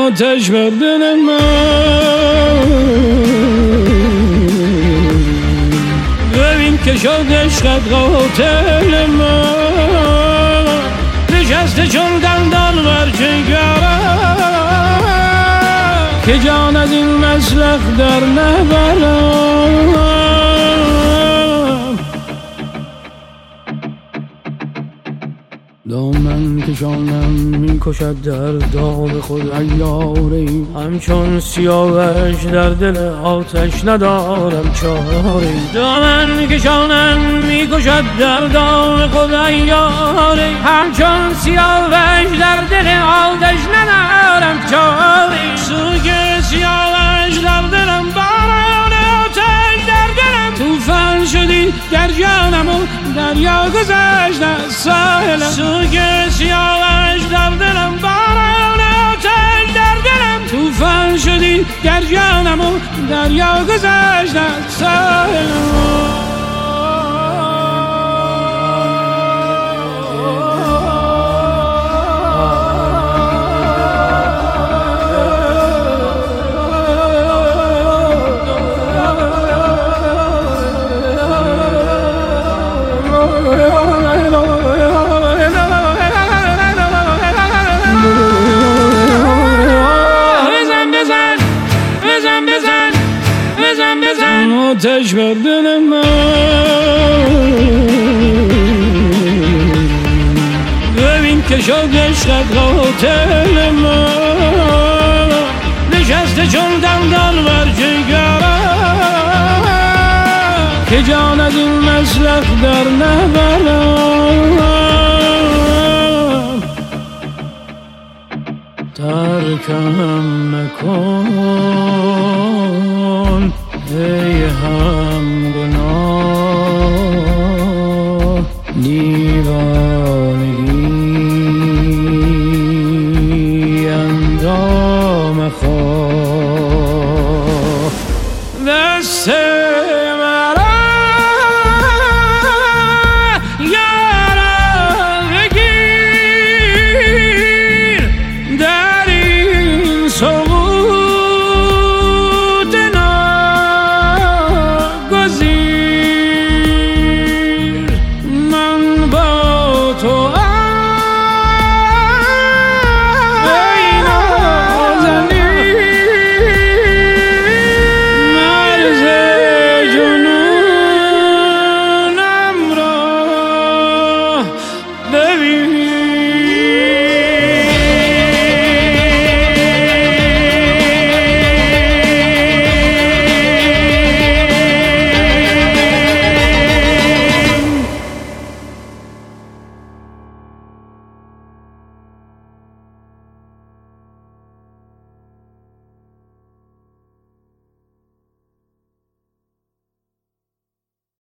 آتش بر دل من ببین که شد عشقت قاتل من نشسته چون دندان بر جگرم که جان از این مسلخ در نبرم دامن کشانم میکشد در داغ خود عیاری همچون سیاوش در دل آتش ندارم چاری دامن کشانم میکشد در داغ خود عیاری همچون سیاوش در دل آتش ندارم چاری سوگ سیاوش در دلم باران آتش در دلم توفان شدی در جانم و دریا گذشت از ساحلم سوگ سیاوش در دلم باران آتش در دلم توفان شدی در جانم و دریا گذشت از ساحلم آتش بر دل من ببین که شد عشقت قاتل من نشسته چون دندان بر جگرم که جان از این مسلخ در نبرم ترکم مکن ای هم گناه دیوانگی اندام خواه دست